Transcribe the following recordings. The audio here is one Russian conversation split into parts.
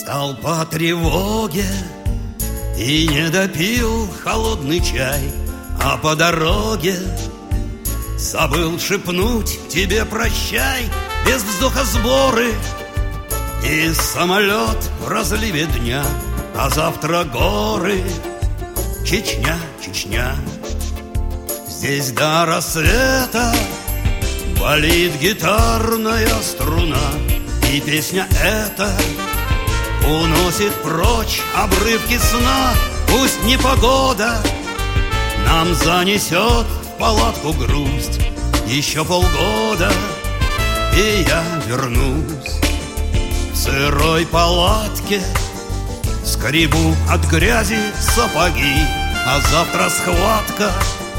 Встал по тревоге и не допил холодный чай, а по дороге забыл шепнуть тебе прощай. Без вздоха сборы и самолет в разливе дня, а завтра горы, Чечня, Чечня. Здесь до рассвета болит гитарная струна, и песня эта уносит прочь обрывки сна. Пусть непогода нам занесет в палатку грусть, еще полгода, и я вернусь. В сырой палатке скребу от грязи сапоги, а завтра схватка,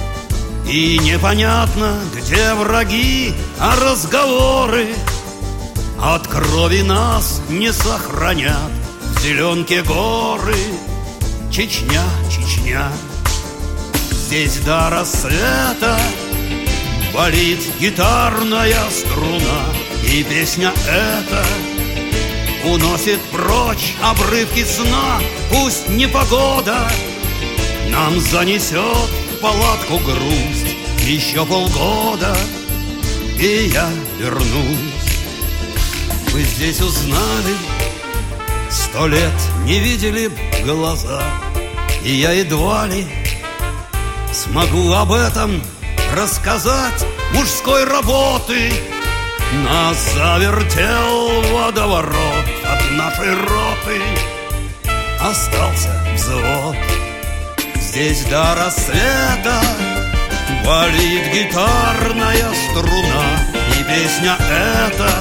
и непонятно, где враги, а разговоры от крови нас не сохранят. В зеленке горы, Чечня, Чечня. Здесь до рассвета болит гитарная струна, и песня эта уносит прочь обрывки сна. Пусть непогода нам занесет в палатку грусть, еще полгода, и я вернусь. Вы здесь узнали, 100 лет не видели б глаза, и я едва ли смогу об этом рассказать. Мужской работы нас завертел водоворот, от нашей роты остался взвод. Здесь до рассвета болит гитарная струна, и песня эта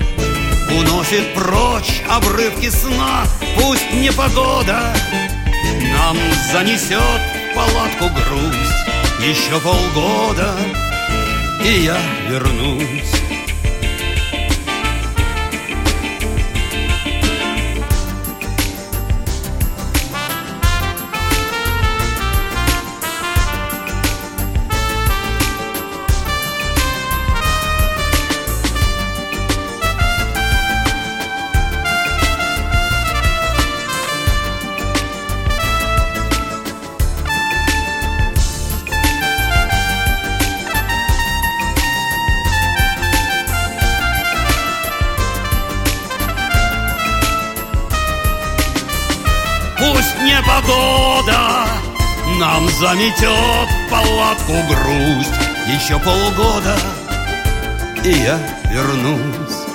уносит прочь обрывки сна. Пусть непогода нам занесет в палатку грусть, еще полгода, и я вернусь. Пусть непогода нам заметет в палатку грусть, еще полгода, и я вернусь.